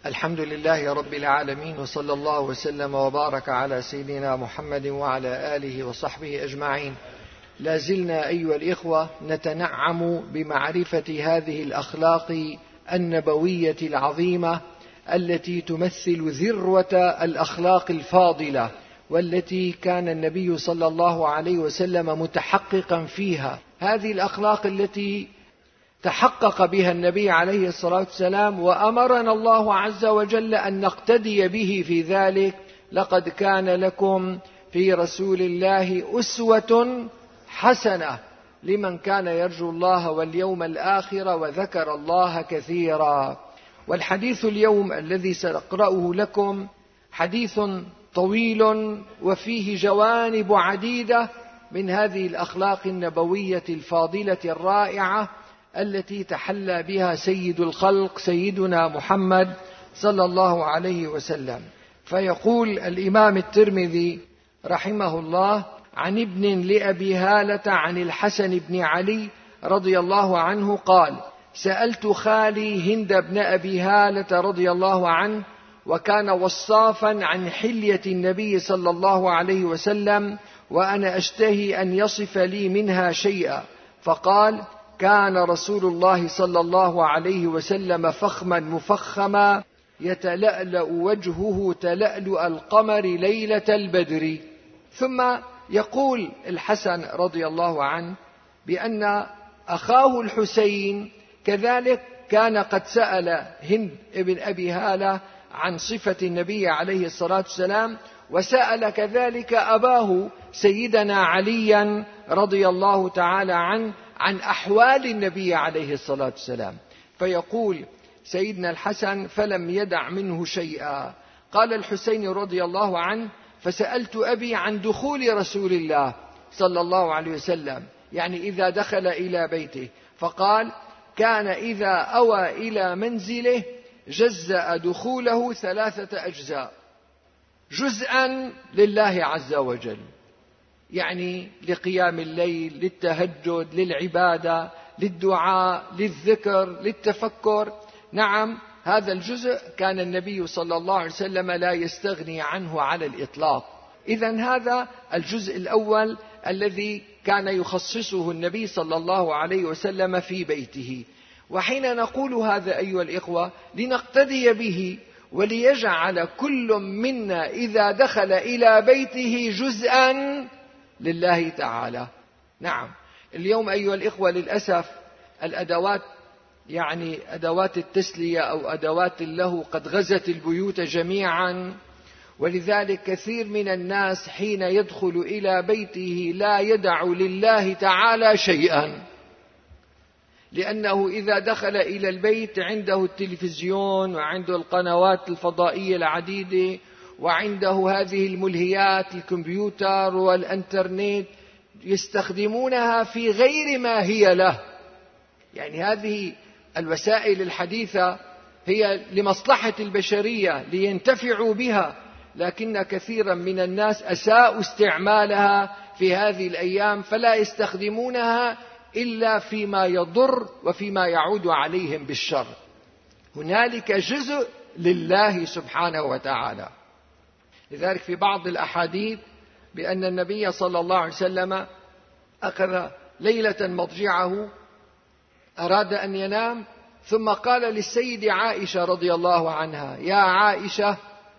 الحمد لله رب العالمين، وصلى الله وسلم وبارك على سيدنا محمد وعلى آله وصحبه أجمعين. لا زلنا أيها الإخوة نتنعم بمعرفة هذه الأخلاق النبوية العظيمة التي تمثل ذروة الأخلاق الفاضلة، والتي كان النبي صلى الله عليه وسلم متحققا فيها. هذه الأخلاق التي تحقق بها النبي عليه الصلاة والسلام، وأمرنا الله عز وجل أن نقتدي به في ذلك. لقد كان لكم في رسول الله أسوة حسنة لمن كان يرجو الله واليوم الآخر وذكر الله كثيرا. والحديث اليوم الذي سأقرأه لكم حديث طويل وفيه جوانب عديدة من هذه الأخلاق النبوية الفاضلة الرائعة التي تحلى بها سيد الخلق سيدنا محمد صلى الله عليه وسلم. فيقول الإمام الترمذي رحمه الله عن ابن لأبي هالة عن الحسن بن علي رضي الله عنه قال: سألت خالي هند بن أبي هالة رضي الله عنه، وكان وصافا عن حلية النبي صلى الله عليه وسلم، وأنا أشتهي أن يصف لي منها شيئا، فقال: كان رسول الله صلى الله عليه وسلم فخما مفخما يتلألأ وجهه تلألؤ القمر ليلة البدر. ثم يقول الحسن رضي الله عنه بأن أخاه الحسين كذلك كان قد سأل هند بن أبي هالة عن صفة النبي عليه الصلاة والسلام، وسأل كذلك أباه سيدنا عليا رضي الله تعالى عنه عن أحوال النبي عليه الصلاة والسلام. فيقول سيدنا الحسن: فلم يدع منه شيئا. قال الحسين رضي الله عنه: فسألت أبي عن دخول رسول الله صلى الله عليه وسلم، يعني إذا دخل إلى بيته، فقال: كان إذا أوى إلى منزله جزأ دخوله 3 أجزاء، جزءا لله عز وجل، يعني لقيام الليل، للتهجد، للعبادة، للدعاء، للذكر، للتفكر. نعم، هذا الجزء كان النبي صلى الله عليه وسلم لا يستغني عنه على الإطلاق. إذن هذا الجزء الأول الذي كان يخصصه النبي صلى الله عليه وسلم في بيته. وحين نقول هذا أيها الإخوة لنقتدي به، وليجعل كل منا إذا دخل إلى بيته جزءا لله تعالى. نعم، اليوم أيها الإخوة للأسف الأدوات، يعني أدوات التسلية أو أدوات اللهو، قد غزت البيوت جميعا، ولذلك كثير من الناس حين يدخل إلى بيته لا يدع لله تعالى شيئا، لأنه إذا دخل إلى البيت عنده التلفزيون، وعنده القنوات الفضائية العديدة، وعنده هذه الملهيات الكمبيوتر والإنترنت، يستخدمونها في غير ما هي له. يعني هذه الوسائل الحديثة هي لمصلحة البشرية لينتفعوا بها، لكن كثيرا من الناس أساءوا استعمالها في هذه الأيام، فلا يستخدمونها إلا فيما يضر وفيما يعود عليهم بالشر. هنالك جزء لله سبحانه وتعالى. لذلك في بعض الأحاديث بأن النبي صلى الله عليه وسلم أخذ ليلة مضجعه، أراد أن ينام، ثم قال للسيد عائشة رضي الله عنها: يا عائشة،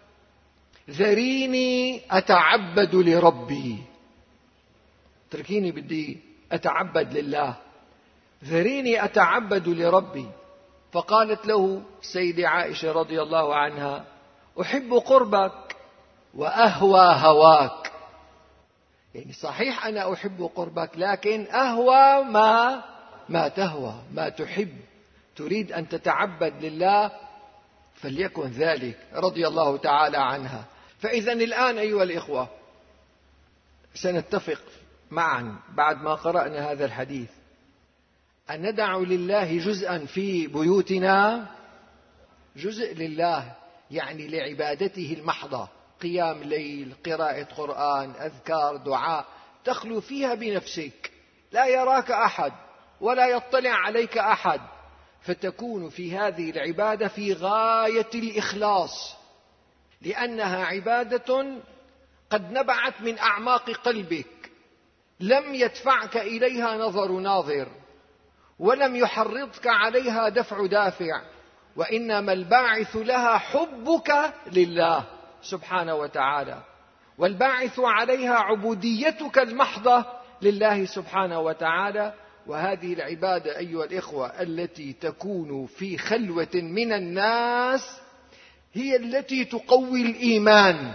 ذريني أتعبد لربي، تركيني بدي أتعبد لله، ذريني أتعبد لربي. فقالت له السيدة عائشة رضي الله عنها: أحب قربك وأهوى هواك. يعني صحيح أنا أحب قربك، لكن أهوى ما تهوى، ما تحب، تريد أن تتعبد لله، فليكن ذلك، رضي الله تعالى عنها. فإذا الآن أيها الإخوة سنتفق معا بعد ما قرأنا هذا الحديث أن ندع لله جزءا في بيوتنا، جزء لله يعني لعبادته المحضة، قيام ليل، قراءة قرآن، أذكار، دعاء، تخلو فيها بنفسك، لا يراك أحد ولا يطلع عليك أحد، فتكون في هذه العبادة في غاية الإخلاص، لأنها عبادة قد نبعت من أعماق قلبك، لم يدفعك إليها نظر ناظر، ولم يحرضك عليها دفع دافع، وإنما الباعث لها حبك لله سبحانه وتعالى، والباعث عليها عبوديتك المحضة لله سبحانه وتعالى. وهذه العبادة أيها الإخوة التي تكون في خلوة من الناس هي التي تقوي الإيمان،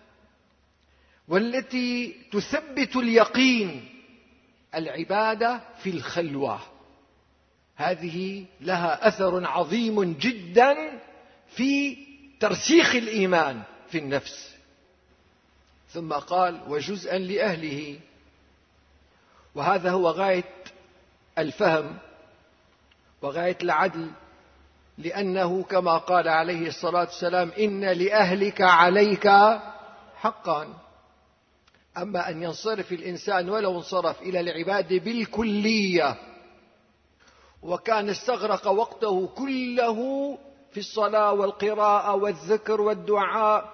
والتي تثبت اليقين. العبادة في الخلوة هذه لها أثر عظيم جدا في ترسيخ الإيمان في النفس. ثم قال وجزءا لأهله، وهذا هو غاية الفهم وغاية العدل، لأنه كما قال عليه الصلاة والسلام إن لأهلك عليك حقا. أما أن ينصرف الإنسان ولو انصرف إلى العبادة بالكلية وكان استغرق وقته كله في الصلاة والقراءة والذكر والدعاء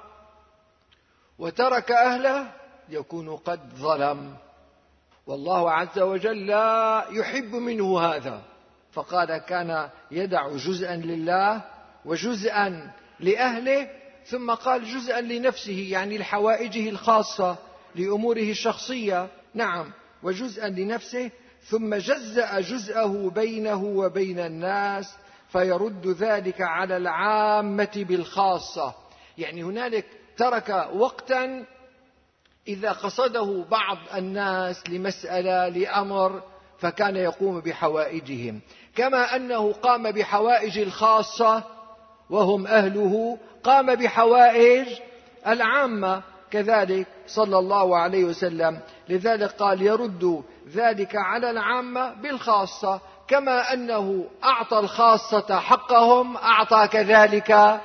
وترك أهله، يكون قد ظلم، والله عز وجل لا يحب منه هذا. فقال كان يدع جزءا لله وجزءا لأهله، ثم قال جزءا لنفسه، يعني لحوائجه الخاصة لأموره الشخصية، نعم، وجزءا لنفسه، ثم جزأ جزءه بينه وبين الناس، فيرد ذلك على العامة بالخاصة. يعني هنالك ترك وقتا إذا قصده بعض الناس لمسألة لأمر فكان يقوم بحوائجهم، كما أنه قام بحوائج الخاصة وهم أهله، قام بحوائج العامة كذلك صلى الله عليه وسلم. لذلك قال يرد ذلك على العامة بالخاصة، كما أنه أعطى الخاصة حقهم أعطى كذلك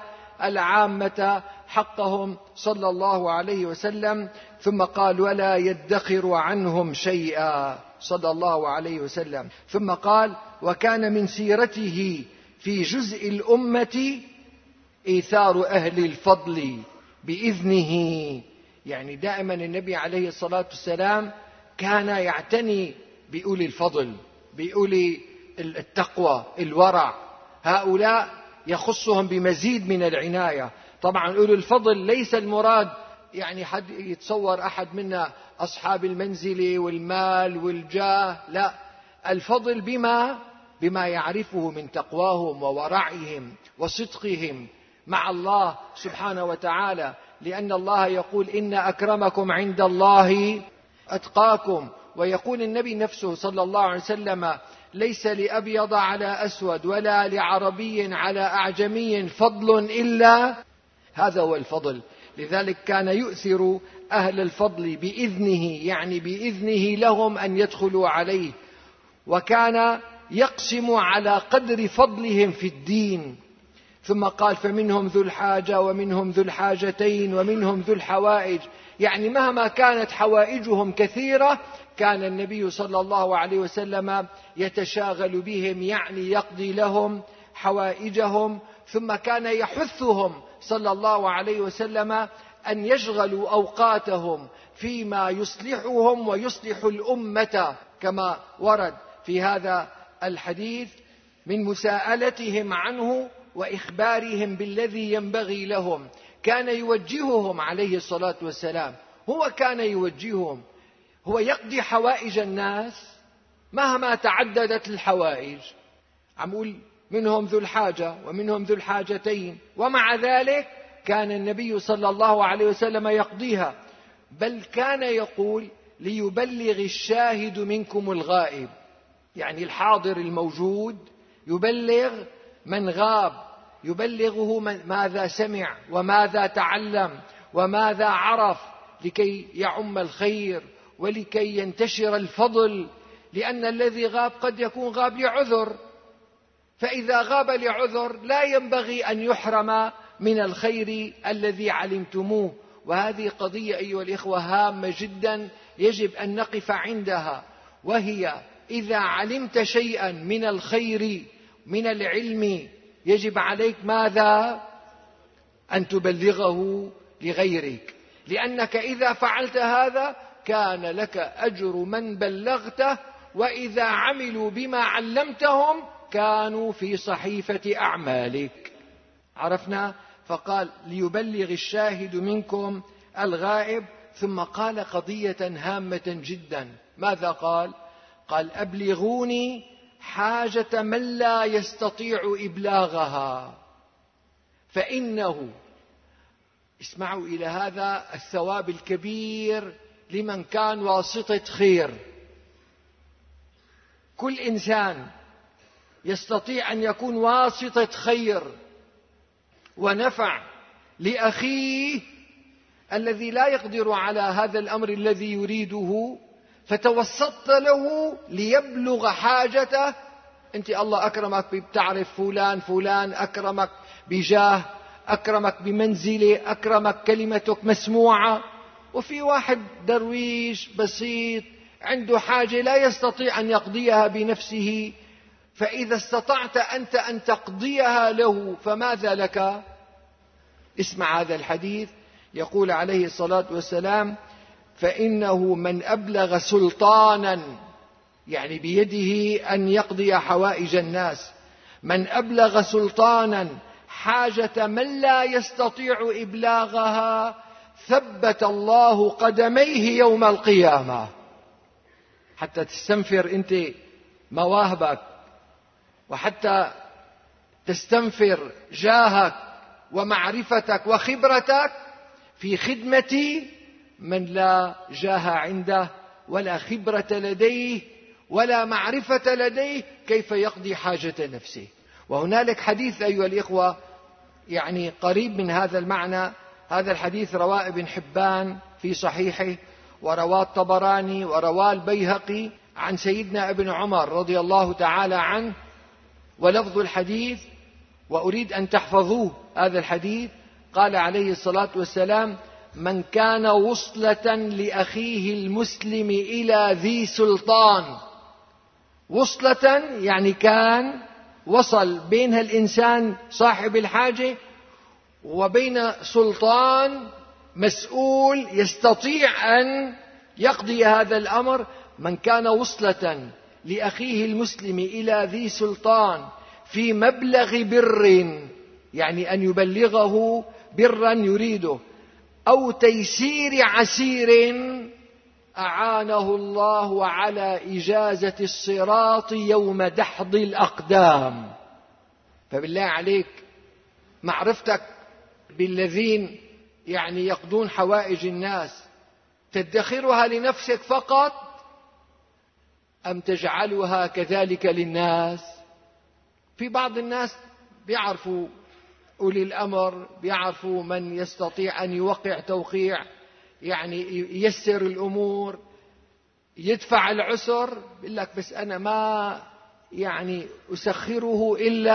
العامة حقهم صلى الله عليه وسلم. ثم قال ولا يدخر عنهم شيئا صلى الله عليه وسلم. ثم قال وكان من سيرته في جزء الأمة إيثار أهل الفضل بإذنه. يعني دائما النبي عليه الصلاة والسلام كان يعتني بأولي الفضل، بأولي التقوى الورع، هؤلاء يخصهم بمزيد من العناية. طبعا أولي الفضل ليس المراد يعني حد يتصور أحد منا أصحاب المنزل والمال والجاه، لا، الفضل بما يعرفه من تقواهم وورعهم وصدقهم مع الله سبحانه وتعالى، لأن الله يقول إن أكرمكم عند الله أتقاكم. ويقول النبي نفسه صلى الله عليه وسلم ليس لأبيض على أسود ولا لعربي على أعجمي فضل إلا هذا هو الفضل. لذلك كان يؤثر أهل الفضل بإذنه، يعني بإذنه لهم أن يدخلوا عليه، وكان يقسم على قدر فضلهم في الدين. ثم قال فمنهم ذو الحاجة ومنهم ذو الحاجتين ومنهم ذو الحوائج، يعني مهما كانت حوائجهم كثيرة كان النبي صلى الله عليه وسلم يتشاغل بهم، يعني يقضي لهم حوائجهم. ثم كان يحثهم صلى الله عليه وسلم أن يشغلوا أوقاتهم فيما يصلحهم ويصلح الأمة، كما ورد في هذا الحديث من مساءلتهم عنه وإخبارهم بالذي ينبغي لهم. كان يوجههم عليه الصلاة والسلام، هو كان يوجههم، هو يقضي حوائج الناس مهما تعددت الحوائج. عمول منهم ذو الحاجة ومنهم ذو الحاجتين، ومع ذلك كان النبي صلى الله عليه وسلم يقضيها، بل كان يقول ليبلغ الشاهد منكم الغائب، يعني الحاضر الموجود يبلغ من غاب، يبلغه ماذا سمع وماذا تعلم وماذا عرف، لكي يعم الخير ولكي ينتشر الفضل. لأن الذي غاب قد يكون غاب لعذر، فإذا غاب لعذر لا ينبغي أن يحرم من الخير الذي علمتموه. وهذه قضية أيها الإخوة هامة جدا يجب أن نقف عندها، وهي إذا علمت شيئا من الخير من العلم يجب عليك ماذا؟ أن تبلغه لغيرك، لأنك إذا فعلت هذا كان لك أجر من بلغته، وإذا عملوا بما علمتهم كانوا في صحيفة أعمالك. عرفنا؟ فقال ليبلغ الشاهد منكم الغائب. ثم قال قضية هامة جدا. ماذا قال؟ قال أبلغوني حاجة من لا يستطيع إبلاغها، فإنه، اسمعوا إلى هذا الثواب الكبير لمن كان واسطة خير. كل إنسان يستطيع أن يكون واسطة خير ونفع لأخيه الذي لا يقدر على هذا الأمر الذي يريده، فتوسطت له ليبلغ حاجته. أنت الله أكرمك بتعرف فلان أكرمك بجاه، أكرمك بمنزلة، أكرمك كلمتك مسموعة، وفي واحد درويش بسيط عنده حاجة لا يستطيع أن يقضيها بنفسه، فإذا استطعت أنت أن تقضيها له فماذا لك؟ اسمع هذا الحديث. يقول عليه الصلاة والسلام: فإنه من أبلغ سلطانا، يعني بيده أن يقضي حوائج الناس، من أبلغ سلطانا حاجة من لا يستطيع إبلاغها ثبت الله قدميه يوم القيامة. حتى تستنفر أنت مواهبك، وحتى تستنفر جاهك ومعرفتك وخبرتك في خدمة من لا جاه عنده ولا خبرة لديه ولا معرفة لديه كيف يقضي حاجة نفسه. وهنالك حديث أيها الإخوة يعني قريب من هذا المعنى. هذا الحديث رواه ابن حبان في صحيحه، ورواه الطبراني، ورواه البيهقي عن سيدنا ابن عمر رضي الله تعالى عنه. ولفظ الحديث، وأريد أن تحفظوه هذا الحديث، قال عليه الصلاة والسلام: من كان وصلة لأخيه المسلم إلى ذي سلطان. وصلة يعني كان وصل بين الإنسان صاحب الحاجة وبين سلطان مسؤول يستطيع أن يقضي هذا الأمر. من كان وصلة لأخيه المسلم إلى ذي سلطان في مبلغ بر، يعني أن يبلغه برا يريده، أو تيسير عسير، أعانه الله على إجازة الصراط يوم دحض الأقدام. فبالله عليك معرفتك بالذين يعني يقضون حوائج الناس تدخرها لنفسك فقط، أم تجعلها كذلك للناس؟ في بعض الناس بيعرفوا أولي الأمر، بيعرفوا من يستطيع أن يوقع توقيع يعني ييسر الأمور، يدفع العسر، بيقول لك بس أنا ما يعني أسخره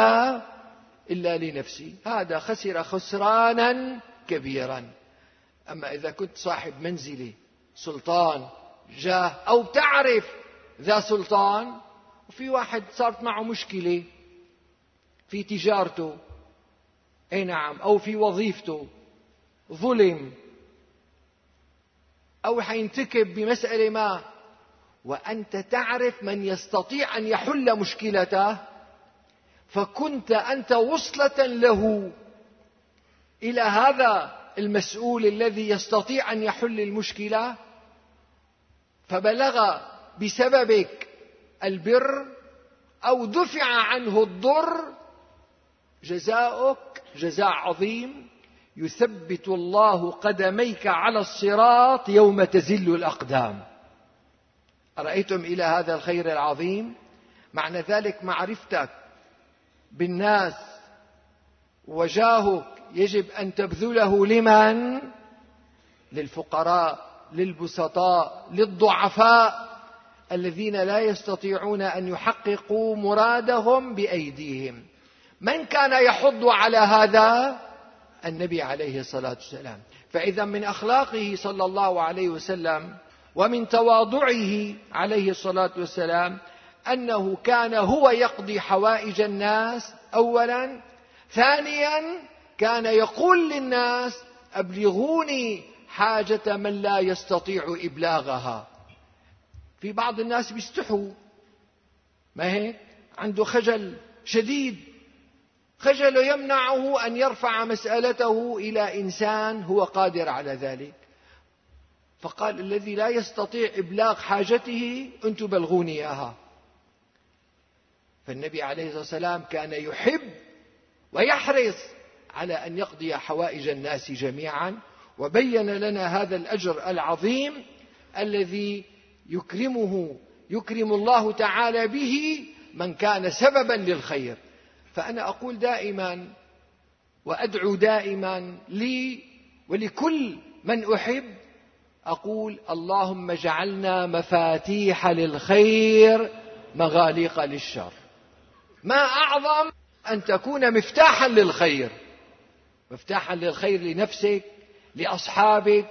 إلا لنفسي. هذا خسر خسرانا كبيرا. أما إذا كنت صاحب منزلة، سلطان، جاه، أو تعرف ذا سلطان، وفي واحد صارت معه مشكلة في تجارته، أي نعم، أو في وظيفته، ظلم أو حينتكب بمسألة ما، وأنت تعرف من يستطيع أن يحل مشكلته، فكنت أنت وصلة له إلى هذا المسؤول الذي يستطيع أن يحل المشكلة، فبلغ بسببك البر أو دفع عنه الضر، جزاؤك جزاء عظيم يثبت الله قدميك على الصراط يوم تزل الأقدام. أرأيتم إلى هذا الخير العظيم؟ معنى ذلك معرفتك بالناس وجاهك يجب أن تبذله لمن؟ للفقراء، للبسطاء، للضعفاء الذين لا يستطيعون أن يحققوا مرادهم بأيديهم. من كان يحض على هذا؟ النبي عليه الصلاة والسلام. فإذا من أخلاقه صلى الله عليه وسلم ومن تواضعه عليه الصلاة والسلام أنه كان هو يقضي حوائج الناس أولا، ثانيا كان يقول للناس أبلغوني حاجة من لا يستطيع إبلاغها. في بعض الناس بيستحوا، ما هيك؟ عنده خجل شديد، خجل يمنعه أن يرفع مسألته إلى إنسان هو قادر على ذلك، فقال الذي لا يستطيع إبلاغ حاجته أنتم بلغوني إياها. فالنبي عليه الصلاة والسلام كان يحب ويحرص على أن يقضي حوائج الناس جميعا، وبين لنا هذا الأجر العظيم الذي يكرم الله تعالى به من كان سببا للخير. فأنا أقول دائما وأدعو دائما لي ولكل من أحب، أقول اللهم اجعلنا مفاتيح للخير مغاليق للشر. ما أعظم أن تكون مفتاحا للخير، مفتاحا للخير لنفسك، لأصحابك،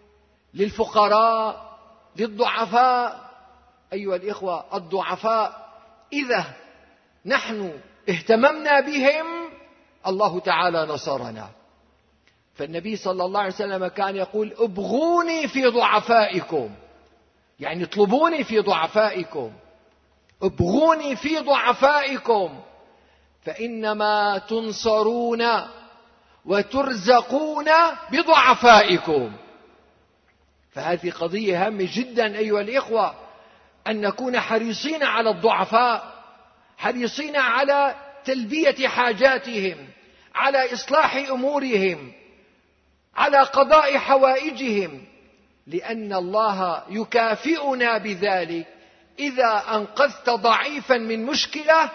للفقراء، للضعفاء. أيها الإخوة، الضعفاء إذا نحن اهتممنا بهم الله تعالى نصرنا. فالنبي صلى الله عليه وسلم كان يقول ابغوني في ضعفائكم، يعني اطلبوني في ضعفائكم، ابغوني في ضعفائكم فإنما تنصرون وترزقون بضعفائكم. فهذه قضية هامة جدا أيها الإخوة، أن نكون حريصين على الضعفاء، حريصين على تلبية حاجاتهم، على إصلاح أمورهم، على قضاء حوائجهم، لأن الله يكافئنا بذلك. إذا أنقذت ضعيفا من مشكلة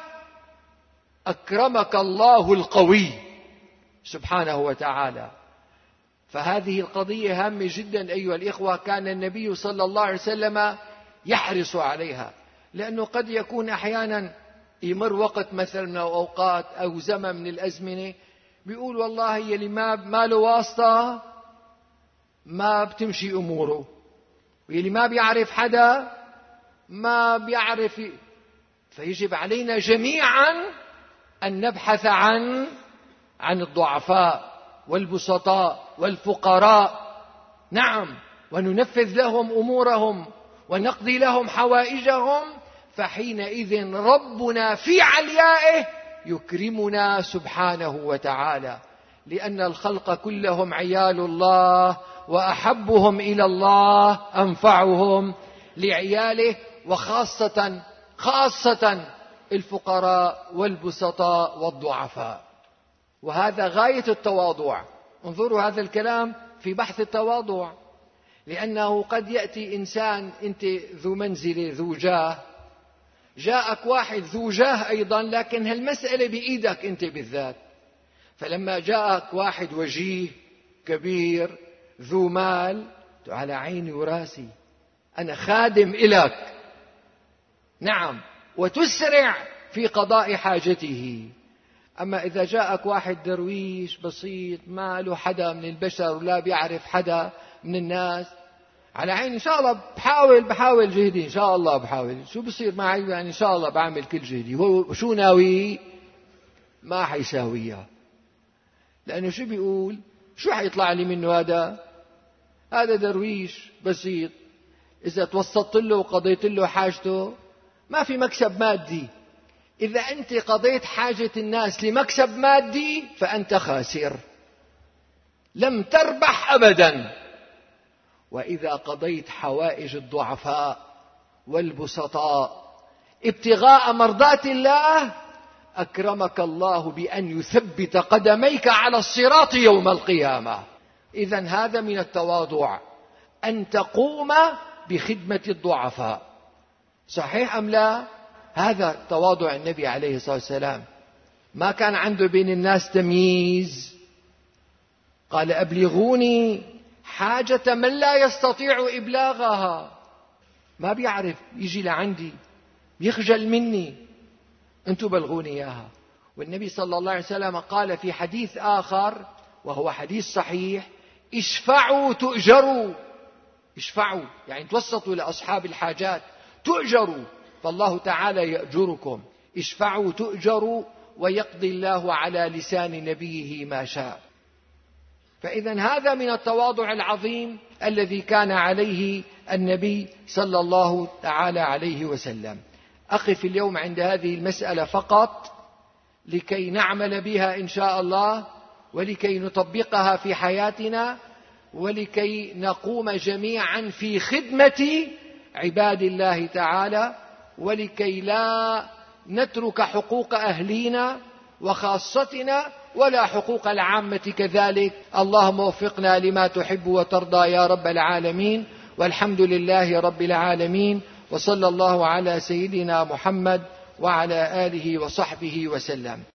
أكرمك الله القوي سبحانه وتعالى. فهذه القضية هامة جدا أيها الإخوة، كان النبي صلى الله عليه وسلم يحرص عليها، لأنه قد يكون أحيانا يمر وقت مثلا من أوقات أو زمن من الأزمنة بيقول والله يلي ما له واسطة ما بتمشي أموره، ويلي ما بيعرف حدا ما بيعرف. فيجب علينا جميعا أن نبحث عن الضعفاء والبسطاء والفقراء، نعم، وننفذ لهم أمورهم ونقضي لهم حوائجهم. فحينئذ ربنا في عليائه يكرمنا سبحانه وتعالى، لأن الخلق كلهم عيال الله، وأحبهم إلى الله أنفعهم لعياله، وخاصة الفقراء والبسطاء والضعفاء. وهذا غاية التواضع. انظروا هذا الكلام في بحث التواضع، لأنه قد يأتي إنسان أنت ذو منزلة ذو جاه، جاءك واحد ذو جاه أيضا، لكن هالمسألة بإيدك أنت بالذات. فلما جاءك واحد وجيه كبير ذو مال، على عيني وراسي، أنا خادم إلك، نعم، وتسرع في قضاء حاجته. أما إذا جاءك واحد درويش بسيط ما له حدا من البشر ولا بيعرف حدا من الناس، على عيني إن شاء الله بحاول جهدي، إن شاء الله بحاول، شو بصير معي يعني إن شاء الله بعمل كل جهدي. هو شو ناوي؟ ما حيساويها، لأنه شو بيقول؟ شو حيطلع لي منه؟ هذا درويش بسيط، إذا توسطت له وقضيت له حاجته ما في مكسب مادي. إذا أنت قضيت حاجة الناس لمكسب مادي فأنت خاسر، لم تربح أبدا. وإذا قضيت حوائج الضعفاء والبسطاء ابتغاء مرضات الله أكرمك الله بأن يثبت قدميك على الصراط يوم القيامة. إذن هذا من التواضع، أن تقوم بخدمة الضعفاء، صحيح أم لا؟ هذا تواضع النبي عليه الصلاة والسلام. ما كان عنده بين الناس تمييز، قال أبلغوني حاجة من لا يستطيع إبلاغها. ما بيعرف يجي لعندي، يخجل مني، أنتم بلغوني إياها. والنبي صلى الله عليه وسلم قال في حديث آخر وهو حديث صحيح: اشفعوا تؤجروا. اشفعوا يعني توسطوا لأصحاب الحاجات تؤجروا. فالله تعالى يأجركم، اشفعوا تؤجروا، ويقضي الله على لسان نبيه ما شاء. فإذا هذا من التواضع العظيم الذي كان عليه النبي صلى الله تعالى عليه وسلم. أقف اليوم عند هذه المسألة فقط لكي نعمل بها إن شاء الله، ولكي نطبقها في حياتنا، ولكي نقوم جميعا في خدمة عباد الله تعالى، ولكي لا نترك حقوق أهلينا وخاصتنا ولا حقوق العامة كذلك. اللهم وفقنا لما تحب وترضى يا رب العالمين، والحمد لله رب العالمين، وصلى الله على سيدنا محمد وعلى آله وصحبه وسلم.